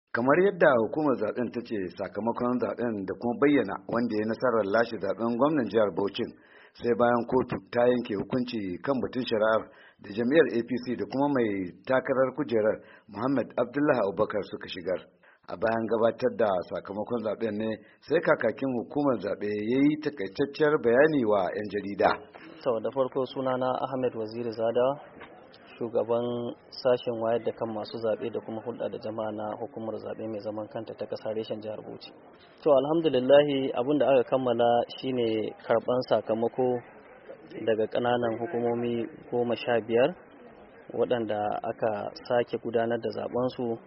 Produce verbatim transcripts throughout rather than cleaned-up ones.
Kamar yadda hukumar zaben ta ce sakamakon zaben da kuma bayyana wanda ya nasarar lashe zaben gwamnan jihar Bauchi sai bayan kotu ta yanke hukunci kan batun shari'ar da jam'iyyar A P C da kuma mai takarar kujerar Muhammad Abdullahi Abubakar suka shigar. A bayan gabatar da sakamakon zaben ne sai kakakin hukumar zaɓe ya yi takaitacciyar bayani wa 'yan jarida. To da farko sunana Ahmed Waziri Zadawa, shugaban sashen wayar da kan masu zaɓe da kuma hulɗa da jama'a na hukumar zaɓe mai zaman kanta ta ƙasa reshen jihar Bauchi. To alhamdulillahi abin da aka kammala shine karɓan sakamako daga ƙananan hukumomi goma sha biyar waɗanda aka sake gudanar da zaɓensu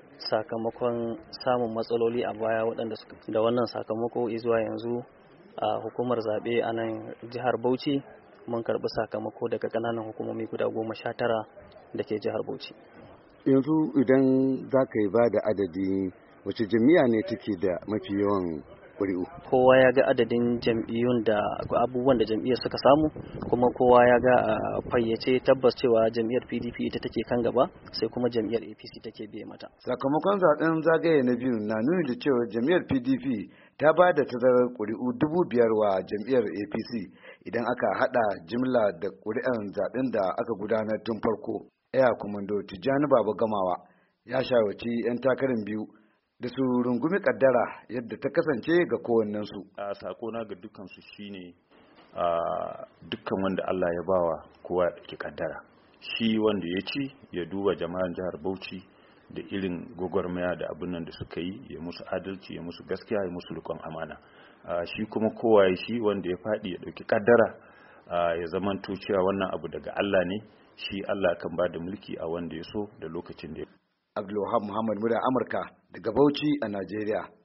sakamakon samun matsaloli a baya waɗanda da wannan sakamako zuwa yanzu a hukumar zaɓe a nan jihar Bauchi mun karɓi sakamako daga ƙananan hukumomi guda goma sha tara da ke jihar Bauchi. Yanzu idan za ka yi ba da adadi wace jam'iyya ne take da mafi yawan ƙuri'u? Kowa ya ga adadin jam'iyyun da abubuwan da jam'iyyar suka samu, kuma kowa ya ga a fayyace tabbas cewa jam'iyyar P D P ita take kan gaba sai kuma jam'iyyar A P C take biye mata. Sakamakon zaben zagaye na biyu na nuni da cewa jam'iyyar P D P ta ba da tazarar ƙuri'u dubu biyar wa jam'iyyar A P C idan aka hada jimla da ƙuri'an zaben da aka gudanar tun farko. Eya Komando Tijjani Baba Gamawa ya shawarci 'yan takarar biyu da su rungumi kaddara yadda ta kasance ga kowannensu. A sakona ga dukansu shine a dukkan wanda Allah ya bawa kowa ya ɗauki kaddara. Shi wanda ya ci ya duba jama'an jihar Bauchi da irin gwagwarmaya da abin nan da suka yi, ya musu adalci, ya musu gaskiya, ya musu rikon amana. Shi kuma kowa ya shi wanda ya faɗi ya ɗauki kaddara ya zamanto cewa wannan abu daga Allah ne, shi Allah kan ba da mulki a wanda ya so da lokacin da ya. Abdulwahab Muhammad Mura Amurka daga Bauchi a Najeriya.